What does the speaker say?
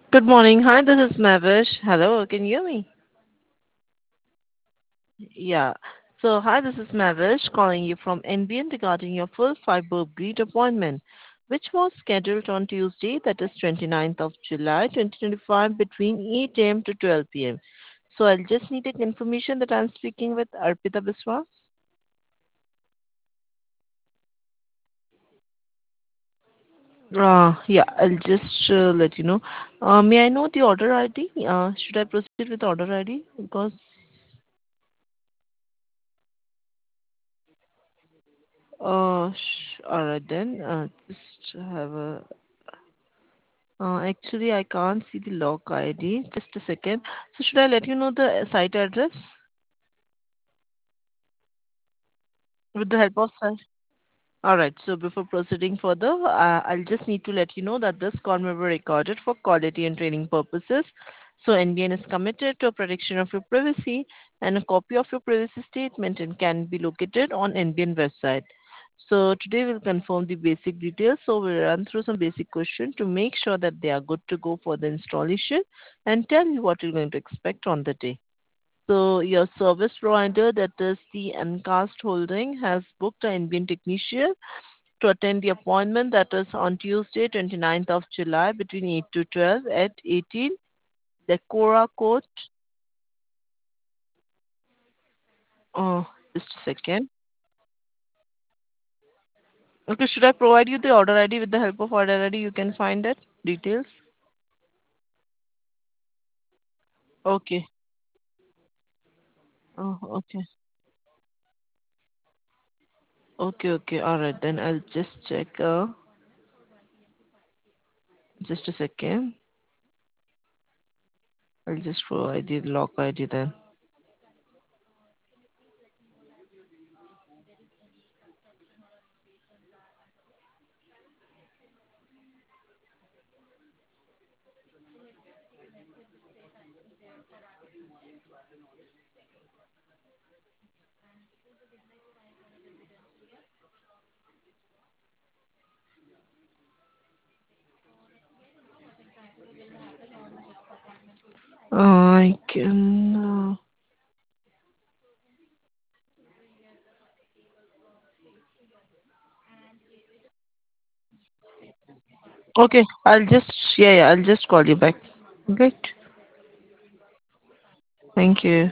Good morning. Hi, this is Mavish. Hello, can you hear me? Yeah. So, hi, this is Mavish calling you from NBN regarding your full fiber breed appointment, which was scheduled on Tuesday, that is 29th of July 2025, between 8 a.m. to 12 p.m. So, I'll just need a confirmation that I'm speaking with Arpita Biswas. Yeah, I'll just let you know. May I know the order ID? Should I proceed with order ID? Because all right then. Just have a. Actually, I can't see the log ID. Just a second. So should I let you know the site address with the help of site? All right. So before proceeding further, I'll just need to let you know that this call may be recorded for quality and training purposes. So NBN is committed to a protection of your privacy, and a copy of your privacy statement and can be located on NBN website. So today we'll confirm the basic details. So we'll run through some basic questions to make sure that they are good to go for the installation and tell you what you're going to expect on the day. So your service provider, that is the Ncast Holding, has booked an NBN technician to attend the appointment, that is on Tuesday, 29th of July, between 8 to 12 at 18 Decora Court. Just a second. Okay, should I provide you the order ID? With the help of order ID, you can find it details. Okay. Oh, okay. Okay, okay. All right, then I'll just check. Just a second. I'll just provide the lock ID then. I can. Okay, I'll just. Yeah, yeah, I'll just call you back. Great. Thank you.